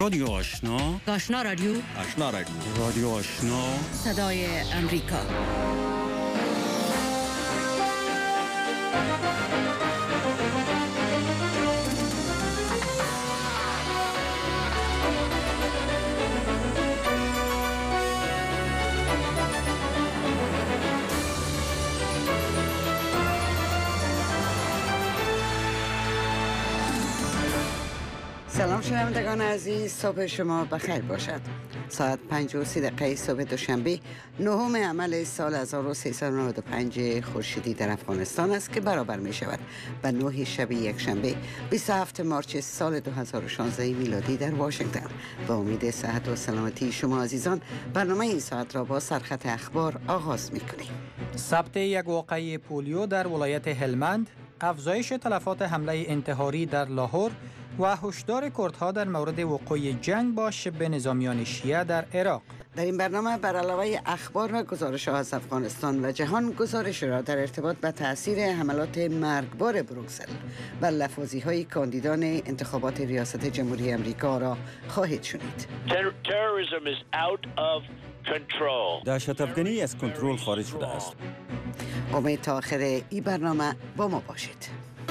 رادیو آشنا، آشنا رادیو، آشنا رادیو، رادیو آشنا، صدای امریکا. سلام شنوندگان عزیز، صبح شما بخیر باشد. ساعت 5:30 صبح دوشنبه نهم عمل سال 1395 خورشیدی در افغانستان است که برابر می شود با 9 شب یک شنبه 27 مارس سال 2016 میلادی در واشنگتن. با امید صحت و سلامتی شما عزیزان برنامه این ساعت را با سرخط اخبار آغاز می کنیم. ثبت یک واقعه پولیو در ولایت هلمند، افزایش تلفات حمله انتحاری در لاهور و هشدار کردها در مورد وقوع جنگ با شبه نظامیان شیعه در عراق. در این برنامه بر علاوه اخبار و گزارش‌ها از افغانستان و جهان، گزارش را در ارتباط با تأثیر حملات مرگبار بروکسل و لفاظی‌های کاندیدان انتخابات ریاست جمهوری آمریکا را خواهید شنید. دهشت افغانی از کنترل خارج شده است. امید تا آخر این برنامه با ما باشید.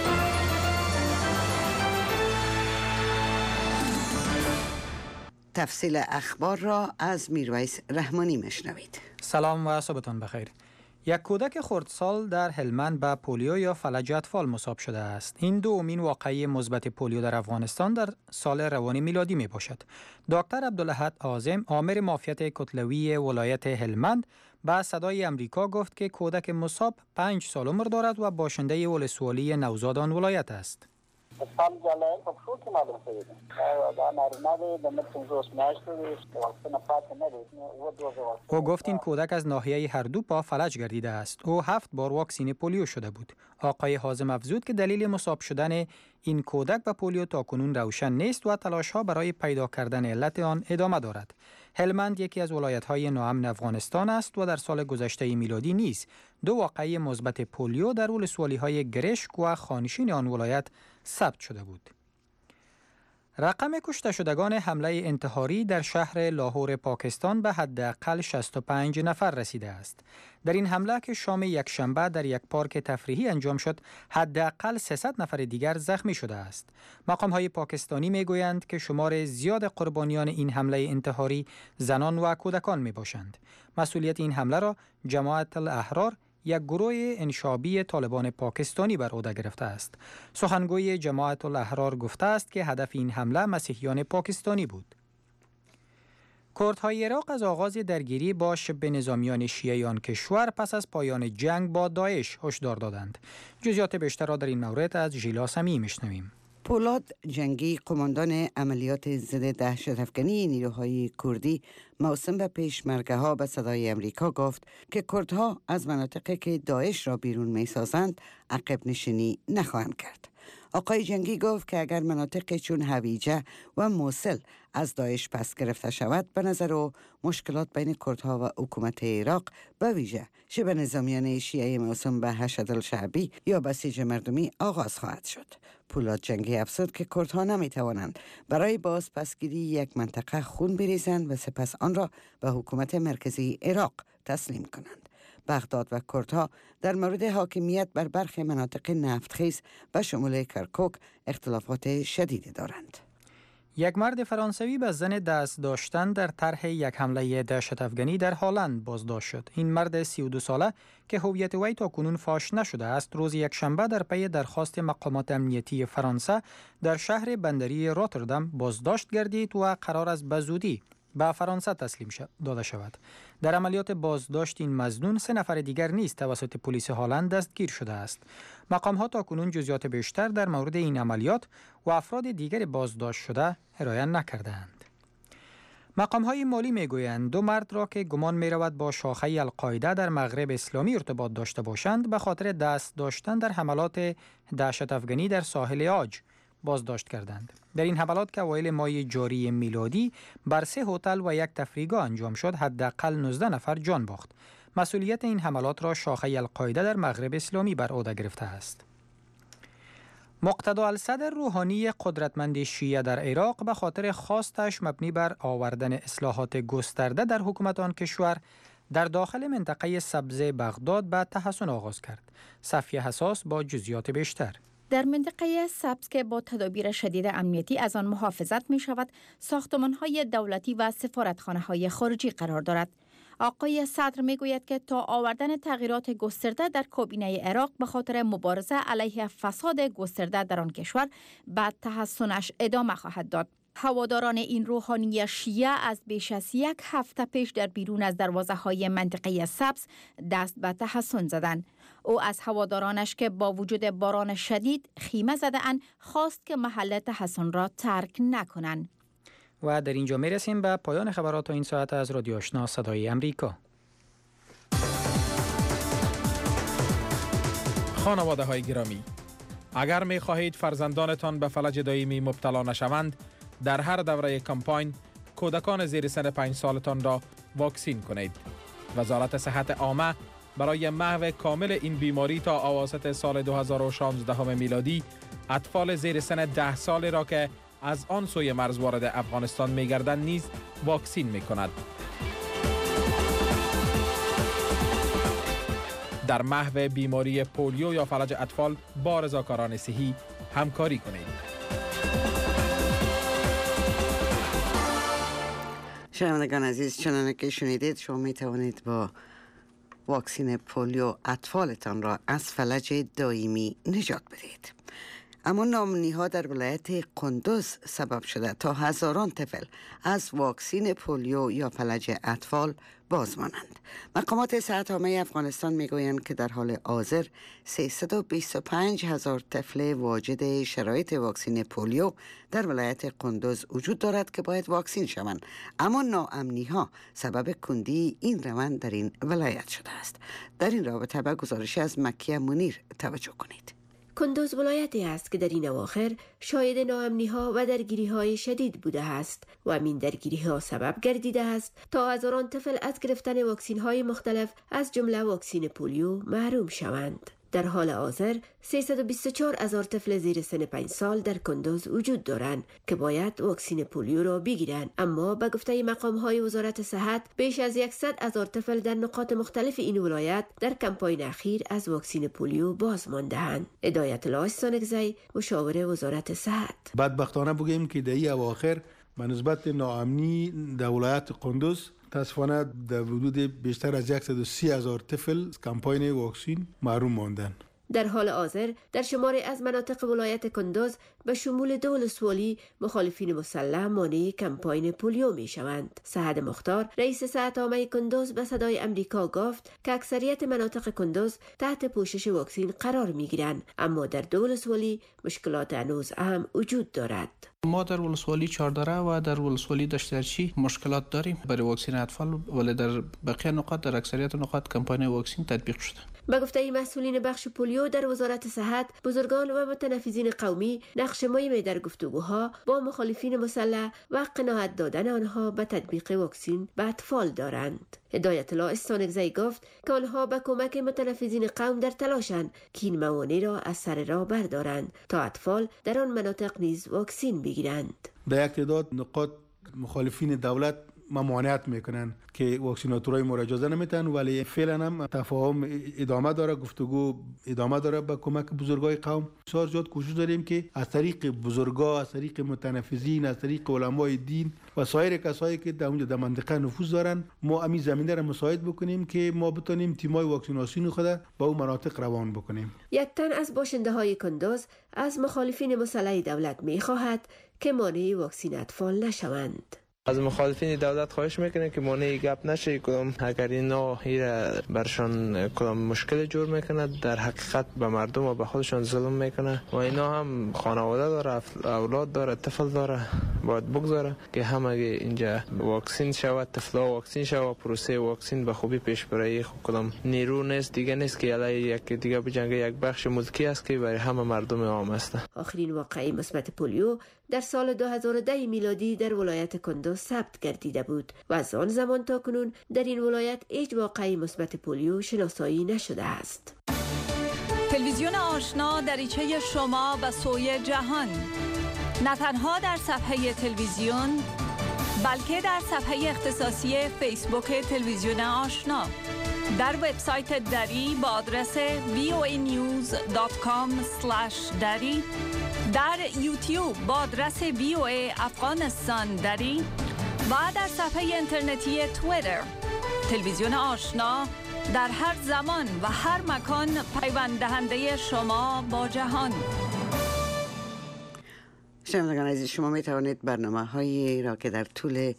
تفصیل اخبار را از میرویس رحمانی میشنوید. سلام و صبحتان بخیر. یک کودک خردسال در هلمند به پولیو یا فلج اطفال مصاب شده است. این دومین واقعه مثبت پولیو در افغانستان در سال روان میلادی می باشد. دکتر عبدالاحد اعظم، آمر معافیت کتلوی ولایت هلمند، به صدای امریکا گفت که کودک مصاب 5 سال عمر دارد و باشنده ولسوالی نوزاد آن ولایت است. او گفت این کودک از ناحیه هر دو پا فلج گردیده است. او 7 بار واکسین پولیو شده بود. آقای حازم افزود که دلیل مصاب شدن این کودک به پولیو تاکنون روشن نیست و تلاش‌ها برای پیدا کردن علت آن ادامه دارد. هلمند یکی از ولایت‌های ناامن افغانستان است و در سال گذشته میلادی نیز 2 واقعه مثبت پولیو در ولسوالی‌های گرشک و خانشین آن ولایت ثبت شده بود. رقم کشته شدگان حمله انتحاری در شهر لاهور پاکستان به حداقل 65 نفر رسیده است. در این حمله که شام یک شنبه در یک پارک تفریحی انجام شد، حداقل 300 نفر دیگر زخمی شده است. مقام‌های پاکستانی می‌گویند که شمار زیاد قربانیان این حمله انتحاری زنان و کودکان می‌باشند. مسئولیت این حمله را جماعت الاحرار، یک گروه انشابی طالبان پاکستانی بر عهده گرفته است. سخنگوی جماعت الاحرار گفته است که هدف این حمله مسیحیان پاکستانی بود. کردهای عراق از آغاز درگیری با شبه نظامیان شیعه آن کشور پس از پایان جنگ با داعش هشدار دادند. جزئیات بیشتر را در این مورد از ژیلا سمیعی میشنویم. پولاد جنگی، قماندان عملیات ضد دهشت افکنی نیروهای کردی، موسم به پیشمرگه‌ها به صدای امریکا گفت که کردها از مناطقی که داعش را بیرون می‌سازند عقب نشینی نخواهند کرد. آقای جنگی گفت که اگر مناطقی چون هویجه و موصل از داعش پس گرفته شود، به نظر او مشکلات بین کردها و حکومت عراق، به ویژه شبه نظامیان شیعه موسوم به حشد الشعبی یا بسیج مردمی آغاز خواهد شد. پولاد جنگی افزود که کردها نمیتوانند برای بازپسگیری یک منطقه خون بریزند و سپس آن را به حکومت مرکزی عراق تسلیم کنند. بغداد و کردها در مورد حاکمیت بر برخی مناطق نفتخیز به شمول کرکوک اختلافات شدیدی دارند. یک مرد فرانسوی به زن دست داشتن در طرح یک حمله دهشت افغانی در هلند بازداشت شد. این مرد 32 ساله که هویت وی تاکنون فاش نشده است، روز یکشنبه در پی درخواست مقامات امنیتی فرانسه در شهر بندری راتردام بازداشت گردید و قرار است به زودی به فرانسه تسلیم داده شود. در عملیات بازداشت این مظنون 3 نفر دیگر نیز توسط پلیس هلند دستگیر شده است. مقام‌ها تاکنون جزئیات بیشتر در مورد این عملیات و افراد دیگر بازداشت شده ارائه نکرده‌اند. مقام‌های مالی می‌گویند 2 مرد را که گمان می‌رود با شاخه القاعده در مغرب اسلامی ارتباط داشته باشند، به خاطر دست داشتن در حملات دهشت افغانی در ساحل عاج بازداشت کردند. در این حملات که اوایل ماه جاری میلادی بر 3 هتل و یک تفریحگاه انجام شد، حداقل 19 نفر جان باخت. مسئولیت این حملات را شاخه القاعده در مغرب اسلامی بر عهده گرفته است. مقتدا الصدر روحانی قدرتمند شیعه در عراق به خاطر خواستش مبنی بر آوردن اصلاحات گسترده در حکومت آن کشور در داخل منطقه سبز بغداد به تحسن آغاز کرد. صفیه حساس با جزئیات بیشتر. در منطقه سبز که با تدابیر شدید امنیتی از آن محافظت می شود، ساختمان‌های دولتی و سفارتخانه‌های خارجی قرار دارد. آقای صدر می گوید که تا آوردن تغییرات گسترده در کابینه عراق به خاطر مبارزه علیه فساد گسترده در آن کشور به تحسنش ادامه خواهد داد. هواداران این روحانی شیعه از بیش از یک هفته پیش در بیرون از دروازه‌های منطقه سبز دست به تحسن زدند. او از هوادارانش که با وجود باران شدید خیمه زده‌اند خواست که محل تحسن را ترک نکنند. و در اینجا میرسیم به پایان خبرات این ساعت از رادیو آشنا صدای امریکا. خانواده های گرامی، اگر می خواهید فرزندانتان به فلج دائمی مبتلا نشوند، در هر دوره کمپاین کودکان زیر سن 5 سالتان را واکسین کنید. وزارت صحت عامه برای محو کامل این بیماری تا اواسط سال 2016 میلادی اطفال زیر سن 10 سال را که از آن سوی مرز وارد افغانستان می گردند نیز واکسین می کند. در محو بیماری پولیو یا فلج اطفال با رضاکاران صحی همکاری کنید. شنوندگان عزیز، چنانه که شنیدید شما می توانید با واکسین پولیو اطفالتان را از فلج دائمی نجات بدهید. اما ناامنی‌ها در ولایت قندوز سبب شده تا هزاران طفل از واکسین پولیو یا فلج اطفال باز مانند. مقامات صحت عامه افغانستان میگویند که در حال حاضر 325,000 طفل واجد شرایط واکسین پولیو در ولایت قندوز وجود دارد که باید واکسین شوند، اما ناامنی‌ها سبب کندی این روند در این ولایت شده است. در این رابطه به گزارش از مکیه منیر توجه کنید. قندوز ولایتی است که در این اواخر شاهد ناامنی‌ها و درگیری‌های شدید بوده است و همین درگیری‌ها سبب گردیده است تا هزاران طفل از گرفتن واکسین‌های مختلف از جمله واکسین پولیو محروم شوند. در حال حاضر 324,000 طفل زیر سن 5 سال در قندوز وجود دارند که باید واکسین پولیو را بگیرند، اما به گفته مقام‌های وزارت صحت بیش از 100,000 طفل در نقاط مختلف این ولایت در کمپاین اخیر از واکسین پولیو باز مانده‌اند. هدایت الله استانکزی، مشاور وزارت صحت: بدبختانه بگیم که در این اواخر به نسبت ناامنی در ولایت قندوز متاسفانه در حدود بیشتر از 130,000 طفل از کمپاین واکسین محروم ماندند. در حال حاضر در شماری از مناطق ولایت قندوز به شمول دولسوالی مخالفین مسلح مانع کمپاین پولیو می شوند. سعد مختار، رئیس صحت عامه قندوز، به صدای امریکا گفت که اکثریت مناطق قندوز تحت پوشش واکسین قرار می گیرند، اما در دولسوالی مشکلات هنوز هم وجود دارد. ما در ولسوالی چهاردره و در ولسوالی دشترچی مشکلات داریم برای واکسین اطفال، ولی در بقیه نقاط در اکثریت نقاط کمپاین واکسین تطبیق شده. به گفته مسئولین بخش پولیو در وزارت صحت، بزرگان و متنفذین قومی نقش مهمی در گفتگوها با مخالفین مسلح و قناعت دادن آنها به تطبیق واکسین به اطفال دارند. هدایت الله استانکزی گفت که آنها به کمک متنفذین قوم در تلاشند که این موانع را از سر راه بردارند تا اطفال در آن مناطق نیز واکسین بگیرند. در یک تعداد نقاط مخالفین دولت ممانعت میکنن که واکسیناتورای ما را اجازه نمیتن، ولی فعلا هم تفاهم ادامه داره، گفتگو ادامه داره با کمک بزرگای قوم. بسیار زیاد کوشش داریم که از طریق بزرگا، از طریق متنفذین، از طریق علمای دین و سایر کسایی که در اونجا در منطقه نفوذ دارن، ما همین زمینه را مساعد بکنیم که ما بتونیم تیمای واکسیناسیون خود با اون مناطق روان بکنیم. یک تن از باشنده های قندوز از مخالفین مسلح دولت میخواهد که مانع واکسین اطفال نشوند. از مخالفین دولت خواهش میکنه که مانع گپ نشه، کدام اگر اینا برشان کدام مشکل جور میکنه، در حقیقت به مردم و به خودشان ظلم میکنه و اینا هم خانواده داره، اولاد داره، طفل داره، باید بگذاره که همه اینجا واکسین شود، طفلا واکسین شود، پروسه واکسین به خوبی پیش بره. کدام نیرو نیست دیگه، نیست که علی یک دیگه بجنگه، یک بخش ملکی است که برای همه مردم عام است. آخرین واقعه مثبت پولیو در سال 2010 میلادی در ولایت قندوز ثبت گردیده بود و از آن زمان تا کنون در این ولایت هیچ واقعه مثبت پولیو شناسایی نشده است. تلویزیون آشنا دریچه شما به سوی جهان، نه تنها در صفحه تلویزیون بلکه در صفحه اختصاصی فیسبوک تلویزیون آشنا، در وبسایت دری با آدرس voanews.com/dari، در یوتیوب با آدرس VOA افغانستان دری و در صفحه اینترنتی توییتر. تلویزیون آشنا در هر زمان و هر مکان پیوند دهنده شما با جهان. شنوندگان عزیز، شما می توانید برنامه هایی را که در طول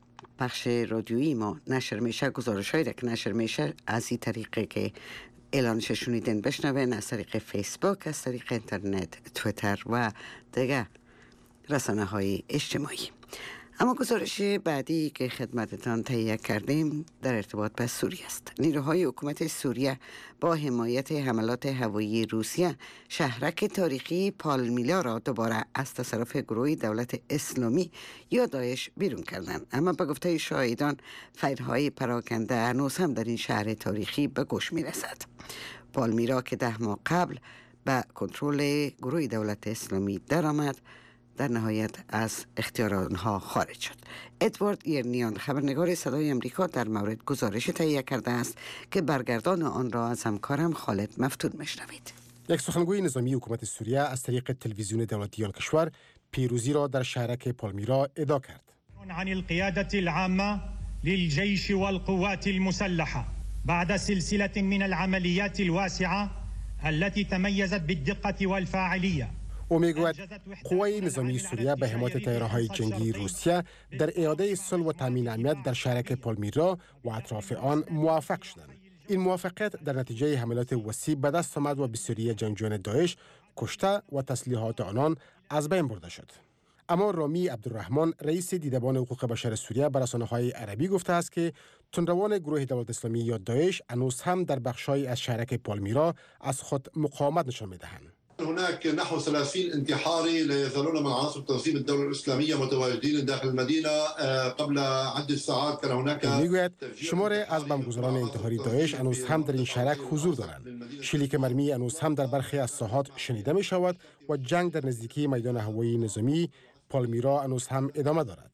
بخش رادیویی ما نشر میشه، گزارش هایی را که نشر میشه از این طریقه که اعلانش شنیدین بشنوین، از طریق فیسبوک، از طریق اینترنت، توییتر و دیگه رسانه های اجتماعی. اما گزارش بعدی که خدمتتان تهیه کردیم در ارتباط به سوریه است. نیروهای حکومت سوریه با حمایت حملات هوایی روسیه شهرک تاریخی پالمیرا را دوباره از تصرف گروه دولت اسلامی یا داعش بیرون کردند. اما به گفته شاهدان فیرهای پراکنده هنوز هم در این شهر تاریخی به گوش می رسد. پالمیرا که 10 ماه قبل به کنترل گروه دولت اسلامی درآمد، در نهایت از اختیار آنها خارج شد. ادوارد ایرنیان، خبرنگار صدای امریکا، در مورد گزارش تهیه کرده است که برگردان آن را از همکارم خالد مفتون میشنوید. یک سخنگوی نظامی حکومت سوریه از طریق تلویزیون دولتی آن کشور پیروزی را در شهرک پالمیرا ادعا کرد. عن القيادة العامة للجيش والقوات المسلحة بعد سلسلة من العمليات الواسعة التي تميزت بالدقة والفاعلية. او میگوید قوای نظامی سوریه به حمایت طیاره‌های جنگی روسیه در اعاده صلح و تامین امنیت در شهرک پالمیرا و اطراف آن موفق شدند. این موفقیت در نتیجه حملات وسیع به دست آمد و بسیاری جنگجویان داعش کشته و تسلیحات آنان از بین برده شد. اما رامی عبدالرحمن، رئیس دیدبان حقوق بشر سوریه، به رسانه‌های عربی گفته است که تندروان گروه دولت اسلامی یا داعش هنوز هم در بخش‌های از شهرک پالمیرا از خود مقاومت نشان می‌دهند. هناك نحو 30 انتحاري لا يزالون من عناصر تنظيم الدولة الإسلامية متواجدين داخل المدينة قبل عدة ساعات كان هناك. میگوید شمار از بمبگذاران انتحاری داعش هنوز هم در این شهرک حضور دارند. شلیک مرمی هنوز هم در برخی از ساحات شنیده می شود و جنگ در نزدیکی میدان هوایی نظامی پالمیرا هنوز هم ادامه دارد.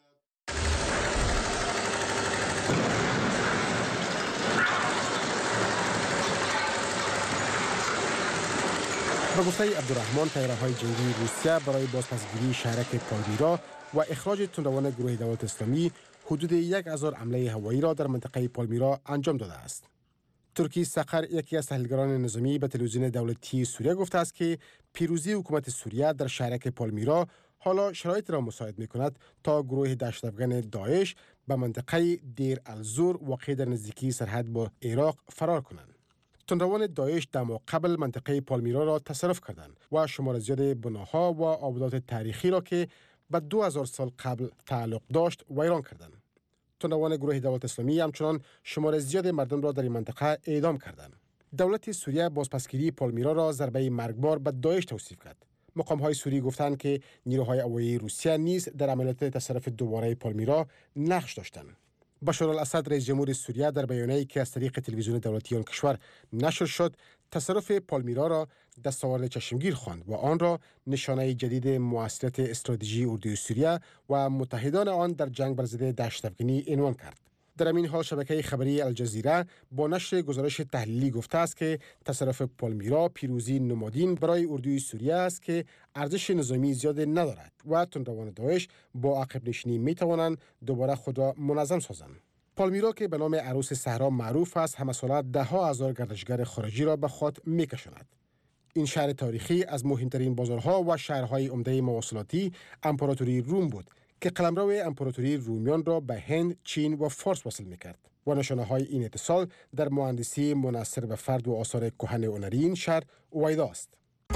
به گفته عبدالرحمن، طیاره‌های جنگی روسیه برای بازپسگیری شهرک پالمیرا و اخراج تندروان گروه دولت اسلامی حدود 1000 حمله هوایی را در منطقه پالمیرا انجام داده است. ترکی سقر، یکی از تحلیلگران نظامی، به تلویزیون دولتی سوریه گفته است که پیروزی حکومت سوریه در شهرک پالمیرا حالا شرایط را مساعد می‌کند تا گروه دهشت‌افکن داعش به منطقه دیر الزور واقع در نزدیکی سرحد با عراق فرار کنند. تندروان داعش 10 ماه قبل منطقه پالمیرا را تصرف کردند و شمار زیاد بناها و آبادات تاریخی را که به 2000 سال قبل تعلق داشت ویران کردند. تندروان گروه دولت اسلامی همچنان شمار زیاد مردم را در این منطقه اعدام کردند. دولت سوریه بازپسگیری پالمیرا را ضربه مرگبار به داعش توصیف کرد. مقام‌های سوری گفتند که نیروهای هوایی روسیه نیز در عملیات تصرف دوباره پالمیرا نقش داشتند. بشار الاسد، رئیس جمهور سوریه، در بیانیه‌ای که از طریق تلویزیون دولتی آن کشور نشر شد، تصرف پالمیرا را دستاورد چشمگیر خواند و آن را نشانه جدید موثریت استراتژی اردوی سوریه و متحدان آن در جنگ بر ضد دهشت‌افکنی عنوان کرد. در این حال شبکه خبری الجزیره با نشر گزارش تحلیلی گفته است که تصرف پالمیرا پیروزی نمادین برای اردوی سوریه است که ارزش نظامی زیاد ندارد و تندروان داعش با عقب نشینی می توانند دوباره خود را منظم سازند. پالمیرا که به نام عروس صحرا معروف است، همه ساله 10,000 گردشگر خارجی را به خود می کشاند. این شهر تاریخی از مهمترین بازارها و شهرهای عمده مواصلاتی امپراتوری روم بود که قلمرو امپراتوری رومیان را به هند، چین و فارس وصل می‌کرد و نشانه‌های این اتصال در مهندسی منحصر به فرد و آثار کهن هنری این شهر اویدا است.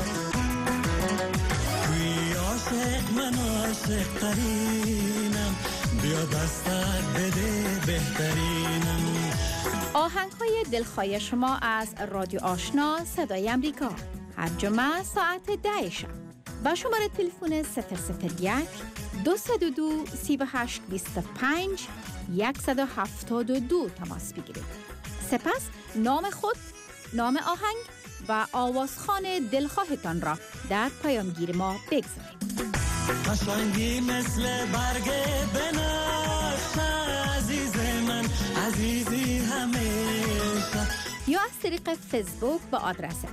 آهنگ‌های دلخواه شما از رادیو آشنا صدای امریکا هر جمعه ساعت 10 شب با شماره تلفن 001 202 38 25 172 تماس بگیرید. سپس نام خود، نام آهنگ و آوازخوان دلخواهتان را در پیامگیر ما بگذارید. قشنگی مثل برگ بنفش عزیز من عزیزی همیشه، یا از طریق فیسبوک با آدرس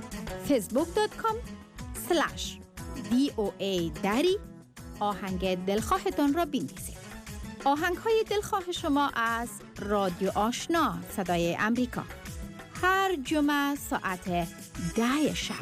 facebook.com/VOA دری آهنگ دلخواهتان را بنویسید. آهنگ های دلخواه شما از رادیو آشنا صدای امریکا هر جمعه ساعت 10 شب.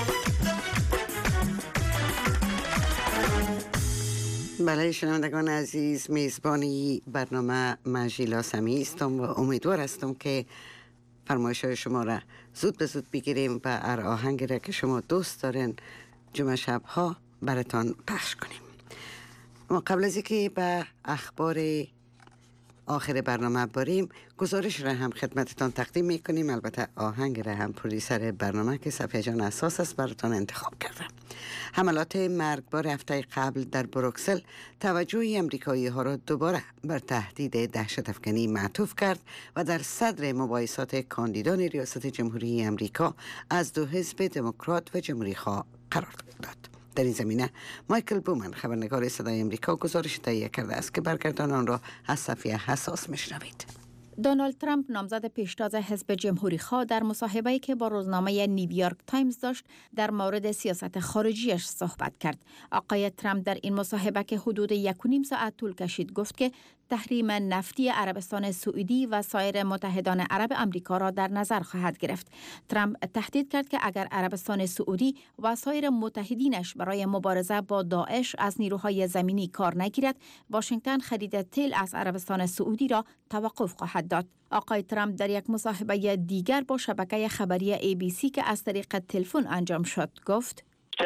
بله شنوندگان عزیز، میزبانی برنامه مجیلا سمی هستم و امیدوار هستم که فرمایش‌های شما را زود به زود بگیریم و هر آهنگی را که شما دوست دارین جمعه شب‌ها براتان پخش کنیم. ما قبل از اینکه به اخبار آخر برنامه بریم، گزارش را هم خدمتتان تقدیم میکنیم. البته آهنگ را هم پروڈیوسر برنامه که صفیه جان اساس است براتان انتخاب کرده. حملات مرگبار هفته قبل در بروکسل توجه امریکایی ها را دوباره بر تهدید دهشت افکنی معطوف کرد و در صدر مباحثات کاندیدان ریاست جمهوری امریکا از دو حزب دموکرات و جمهوری خواه قرار داد. در این زمینه مایکل بومن خبرنگار صدای امریکا گزارش تهیه کرده است که برگردان آن را از صفیه حساس میشنوید. دونالد ترامپ نامزد پیشتاز حزب جمهوری خواه در مصاحبه‌ای که با روزنامه نیویورک تایمز داشت در مورد سیاست خارجیش صحبت کرد. آقای ترامپ در این مصاحبه که حدود 1.5 ساعت طول کشید گفت که تحریم نفتی عربستان سعودی و سایر متحدان عرب امریکا را در نظر خواهد گرفت. ترامپ تهدید کرد که اگر عربستان سعودی و سایر متحدینش برای مبارزه با داعش از نیروهای زمینی کار نگیرد، واشنگتن خرید تیل از عربستان سعودی را توقف خواهد داد. آقای ترامپ در یک مصاحبه دیگر با شبکه خبری ABC که از طریق تلفن انجام شد گفت: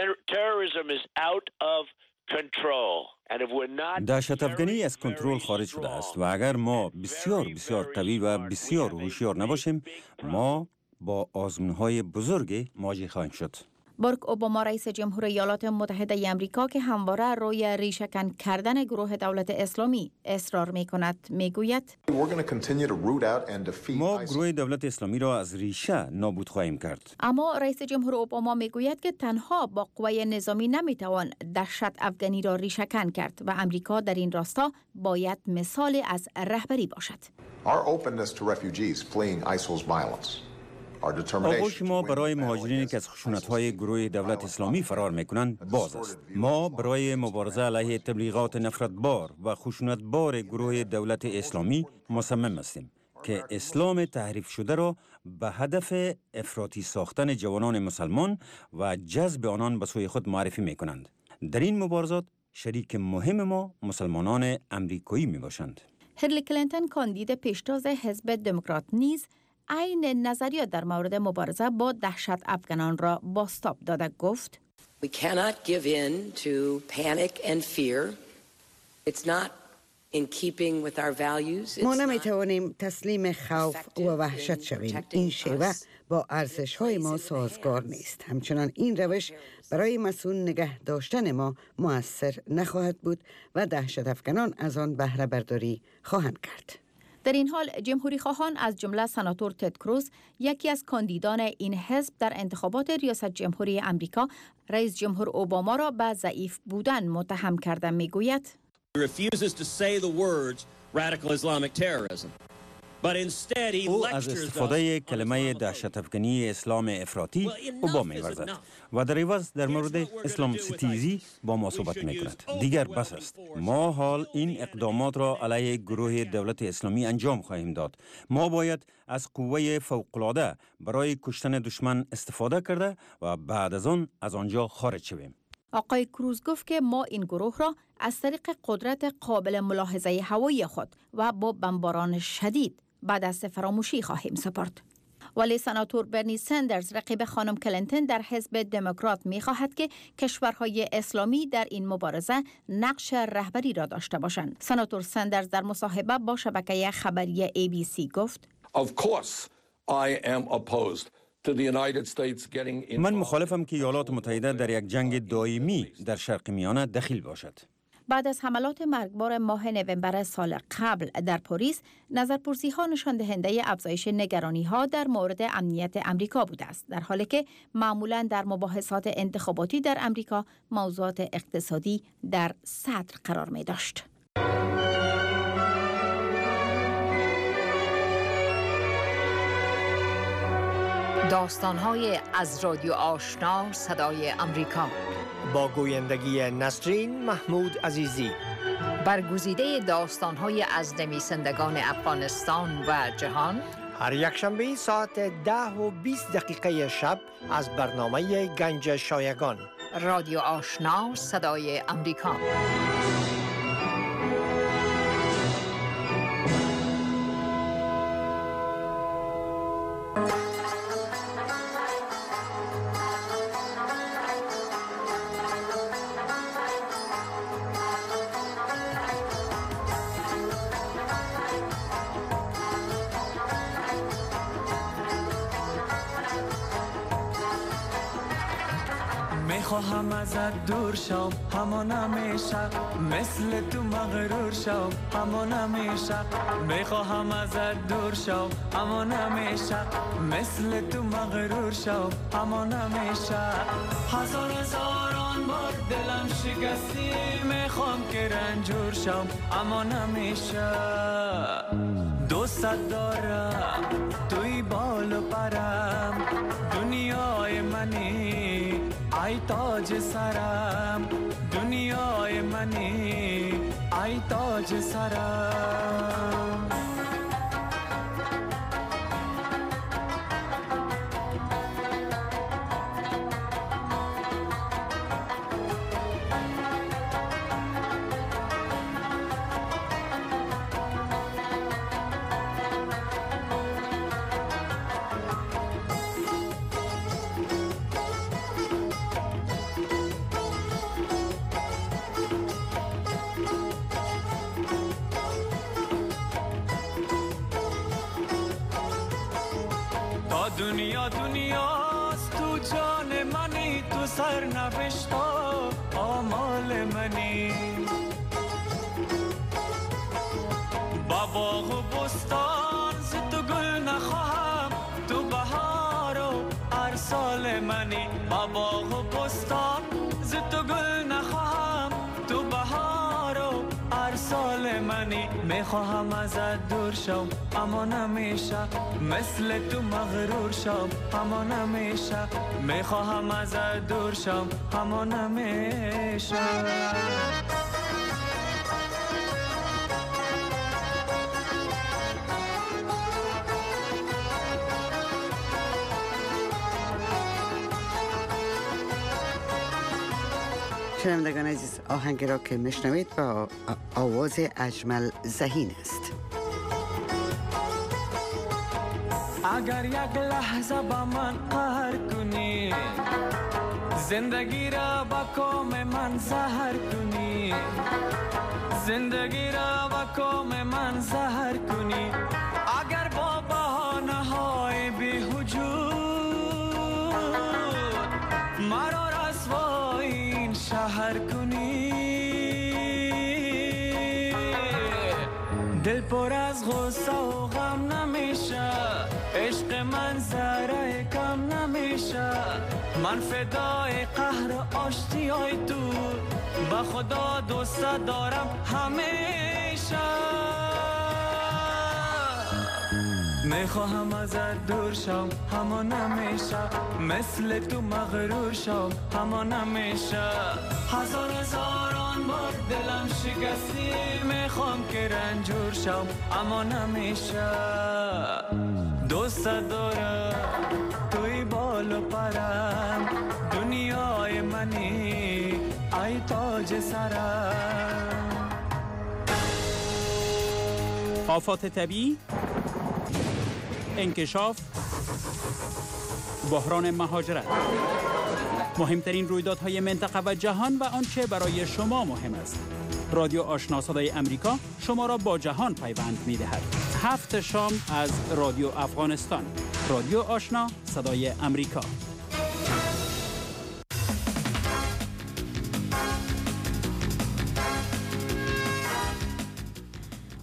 دهشت افکنی از کنترل خارج شده است و اگر ما بسیار قوی و بسیار هوشیار نباشیم، ما با آزمون‌های بزرگی مواجه خواهیم شد. باراک اوباما رئیس جمهور ایالات متحده امریکا که همواره روی ریشه‌کن کردن گروه دولت اسلامی اصرار می‌کند می‌گوید: ما گروه دولت اسلامی را از ریشه نابود خواهیم کرد. اما رئیس جمهور اوباما می‌گوید که تنها با قوه نظامی نمی‌توان دهشت افغانی را ریشه‌کن کرد و امریکا در این راستا باید مثال از رهبری باشد. آغوش ما برای مهاجرینی که از خشونت‌های گروه دولت اسلامی فرار می‌کنند باز است. ما برای مبارزه علیه تبلیغات نفرتبار و خشونتبار گروه دولت اسلامی مصمم هستیم که اسلام تحریف شده را به هدف افراطی ساختن جوانان مسلمان و جذب آنان به سوی خود معرفی می‌کنند. در این مبارزات شریک مهم ما مسلمانان امریکایی می‌باشند. هیلاری کلینتون کاندید پیشتاز حزب دموکرات نیز عین نظریات در مورد مبارزه با دهشت افغانان را بازتاب داده گفت: We cannot give in to panic and fear. It's not in keeping with our values. ما نمیتوانیم تسلیم خوف و وحشت شویم. این شیوه با ارزش‌های ما سازگار نیست. همچنان این روش برای مسئول نگه داشتن ما مؤثر نخواهد بود و دهشت افغانان از آن بهره برداری خواهند کرد. در این حال جمهوری خواهان از جمله سناتور تد کروز، یکی از کاندیدان این حزب در انتخابات ریاست جمهوری امریکا، رئیس جمهور اوباما را به ضعیف بودن متهم کرده میگوید: او از استفاده کلمه دهشت افکنی اسلام افراطی اوبا می‌ورزد و در عوض در مورد اسلام ستیزی با ما صحبت می‌کند. دیگر بس است. ما حال این اقدامات را علیه گروه دولت اسلامی انجام خواهیم داد. ما باید از قوه فوق‌العاده برای کشتن دشمن استفاده کرده و بعد از آن از آنجا خارج شویم. آقای کروز گفت که ما این گروه را از طریق قدرت قابل ملاحظه هوایی خود و با بمباران شدید به دست فراموشی خواهیم سپرد. ولی سناتور برنی سندرز رقیب خانم کلینتون در حزب دموکرات می‌خواهد که کشورهای اسلامی در این مبارزه نقش رهبری را داشته باشند. سناتور سندرز در مصاحبه با شبکه خبری ABC گفت: من مخالفم که ایالات متحده در یک جنگ دائمی در شرق میانه دخیل باشد. بعد از حملات مرگبار ماه نوامبر سال قبل در پاریس، نظرپرسی ها نشان دهنده افزایش نگرانی ها در مورد امنیت امریکا بوده است، در حالی که معمولاً در مباحثات انتخاباتی در امریکا موضوعات اقتصادی در صدر قرار می داشت. داستان‌های از رادیو آشنا صدای امریکا با گویندگی نسرین محمود عزیزی. برگزیده داستان‌های از نویسندگان افغانستان و جهان، هر یک شنبه ساعت 10:20 شب از برنامه گنج شایگان. رادیو آشنا صدای امریکا. میخواهم ازت دور شم همان همیشه، مثل تو مغرور شم همان همیشه. میخواهم ازت دور شم همان همیشه، مثل تو مغرور شم همان همیشه. هزاران بار دلم شکستی، میخوام که رنجور شم همان همیشه. دوست دارم توی بال و پرم، دنیای منی ای تاج سرم، دنیای منی ای تاج سرم. دنیاست تو جان منی، تو سر نوشتا آمال منی. با باغ و بستان ز تو گل نخواهم، تو بهار و هر سال منی. با باغ و بستان ز تو گل نخواهم، تو بهار و هر سال منی. میخواهم ازت دور شم اما نمیشه، مثل تو مغرور شم اما نمیشه. میخواهم ازت دور شم اما نمیشه. شنوندگان عزیز، آهنگ را که میشنوید با آواز اجمل ذهین است. اگر یک لحظه با من قهر کنی، زندگی را با کام من زهر کنی، زندگی را با کام من زهر کنی. اگر با بهانه های بی‌وجود مرا رسوای این شهر کنی، دل پر از غصه و غم نمیشه، عشق من ذره کم نمیشه. من فدای قهر و آشتیای تو، با خدا دوست دارم همیشه. میخواهم ازت دور شم اما نمیشه، مثل تو مغرور شم اما نمیشه. هزاران بار دلم شکستی، میخوام که رنجور شم اما نمیشه. دوست دارم توی بال و پرم، دنیای منی ای تاج سرم. آفات طبیعی، انکشاف، بحران مهاجرت، مهمترین رویدادهای منطقه و جهان و آنچه برای شما مهم است. رادیو آشنا صدای امریکا شما را با جهان پیوند می‌دهد. 7 شام از رادیو افغانستان. رادیو آشنا صدای امریکا.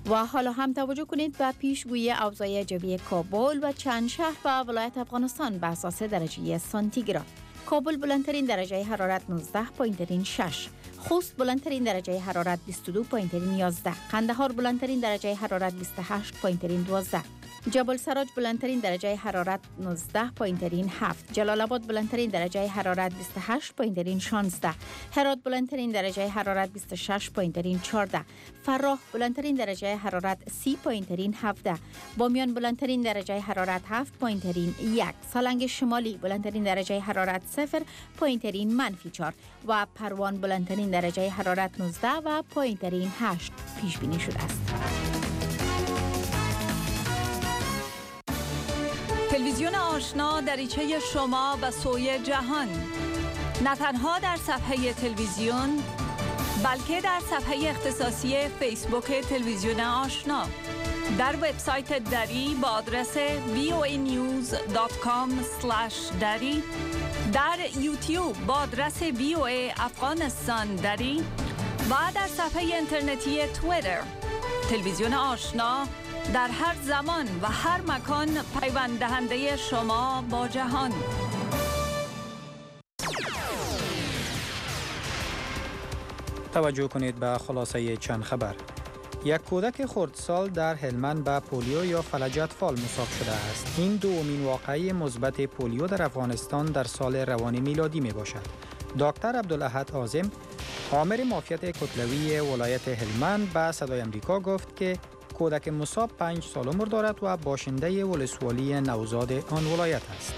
و حالا هم توجه کنید به پیشگویی اوضاع جوی کابل و چند شهر و ولایت افغانستان به اساس درجه سانتیگراد. کابل بلندترین درجه حرارت 19.6، خوست بلندترین درجه حرارت 22.11، قندهار بلندترین درجه حرارت 28.12، جبل سراج بلندترین درجه حرارت 19.7، جلال آباد بلندترین درجه حرارت 28.16، هرات بلندترین درجه حرارت 26.14، فراه بلندترین درجه حرارت 30.17، بامیان بلندترین درجه حرارت 7.1، سالنگ شمالی بلندترین درجه حرارت 0.-4 و پروان بلندترین درجه حرارت 19 و پایین‌ترین 8 پیش بینی شده است. تلویزیون آشنا دریچه شما به سوی جهان، نه تنها در صفحه تلویزیون بلکه در صفحه اختصاصی فیسبوک تلویزیون آشنا، در وبسایت دری با آدرس voanews.com/dari، در یوتیوب با آدرس VOA افغانستان دری و در صفحه اینترنتی توییتر. تلویزیون آشنا در هر زمان و هر مکان پیوند دهنده شما با جهان. توجه کنید به خلاصه چند خبر. یک کودک خردسال در هلمند به پولیو یا فلج اطفال مصاب شده است. این دومین واقعه مثبت پولیو در افغانستان در سال روان میلادی می باشد. دکتر عبدالاحد عازم، آمر معافیت کتلوی ولایت هلمند به صدای امریکا گفت که کودک مصاب 5 سال عمر دارد و باشنده ولسوالی نوزاد آن ولایت است.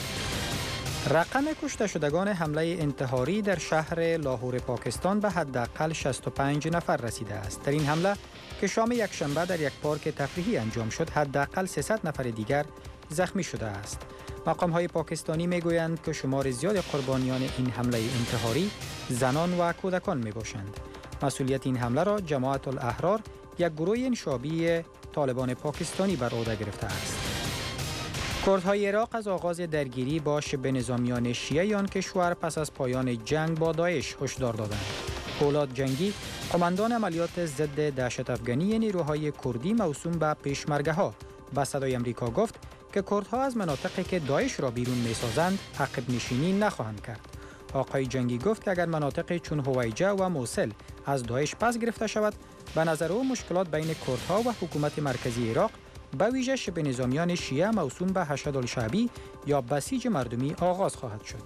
رقم کشته شدگان حمله انتحاری در شهر لاهور پاکستان به حداقل 65 نفر رسیده است. در این حمله که شام یکشنبه در یک پارک تفریحی انجام شد، حداقل 300 نفر دیگر زخمی شده است. مقام‌های پاکستانی می‌گویند که شمار زیاد قربانیان این حمله انتحاری زنان و کودکان می‌باشند. مسئولیت این حمله را جماعت الاحرار، یک گروه انشابی طالبان پاکستانی بر عهده گرفته است. کردهای عراق از آغاز درگیری با شبه نظامیان شیعه آن کشور پس از پایان جنگ با داعش هشدار دادند. اولاد جنگی، قماندان عملیات ضد دهشت افغانی نیروهای کردی موسوم به پیشمرگه‌ها، به صدای امریکا گفت که کردها از مناطقی که داعش را بیرون می‌سازند عقب نشینی نخواهند کرد. آقای جنگی گفت که اگر مناطقی چون هویجه و موصل از داعش پس گرفته شود، به نظر او مشکلات بین کردها و حکومت مرکزی عراق به ویژه شبه نظامیان شیعه موسوم به حشد الشعبی یا بسیج مردمی آغاز خواهد شد.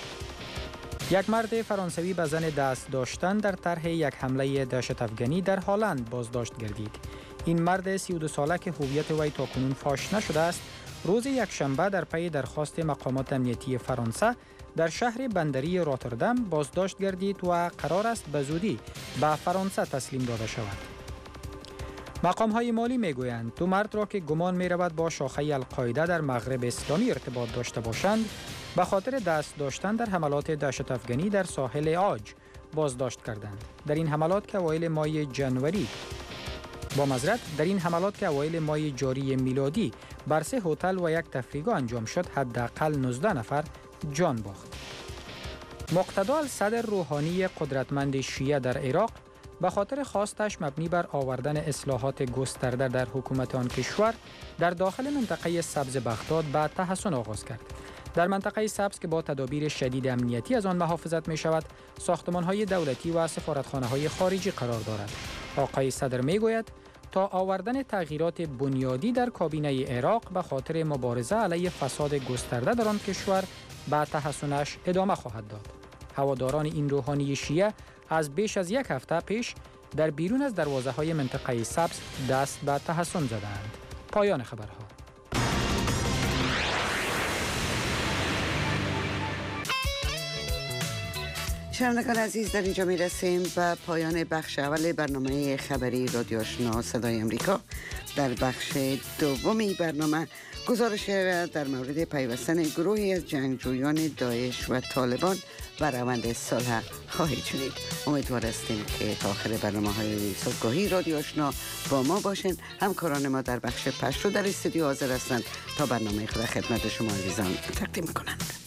یک مرد فرانسوی به زن دست داشتن در طرح یک حمله دهشت افغانی در هالند بازداشت گردید. این مرد 32 ساله که هویت وی تاکنون فاش نشده است، روز یکشنبه در پی درخواست مقامات امنیتی فرانسه در شهر بندری راتردام بازداشت گردید و قرار است به زودی به فرانسه تسلیم داده شود. مقام‌های مالی می‌گویند دو مرد را که گمان می‌رود با شاخه القاعده در مغرب اسلامی ارتباط داشته باشند، به خاطر دست داشتن در حملات دهشت افغانی در ساحل عاج بازداشت کردند. در این حملات که اوایل ماه جاری میلادی بر 3 هتل و یک تفریحگاه انجام شد، حداقل 19 نفر جان باخت. مقتدا الصدر روحانی قدرتمند شیعه در عراق به خاطر خواستش مبنی بر آوردن اصلاحات گسترده در حکومت آن کشور در داخل منطقه سبز بغداد به تحسن آغاز کرد. در منطقه سبز که با تدابیر شدید امنیتی از آن محافظت می شود، ساختمان‌های دولتی و سفارتخانه‌های خارجی قرار دارد. آقای صدر می گوید تا آوردن تغییرات بنیادی در کابینه عراق به خاطر مبارزه علیه فساد گسترده در آن کشور به تحسنش ادامه خواهد داد. هواداران این روحانی شیعه از بیش از یک هفته پیش در بیرون از دروازه‌های منطقه سبز دست به تحسن زدند. پایان خبرها. شنوندگان عزیز، در اینجا می رسیم به پایان بخش اول برنامه خبری رادیو آشنا صدای امریکا. در بخش دومی برنامه گزارش در مورد پیوستن گروهی از جنگجویان داعش و طالبان و روند صلح خواهید شنید. امیدوار هستیم که تا آخر برنامه‌های صبحگاهی رادیو آشنا با ما باشین. همکاران ما در بخش پشت رو در استودیو حاضر هستند تا برنامه خدمت شما عزیزان تقدیم کنند.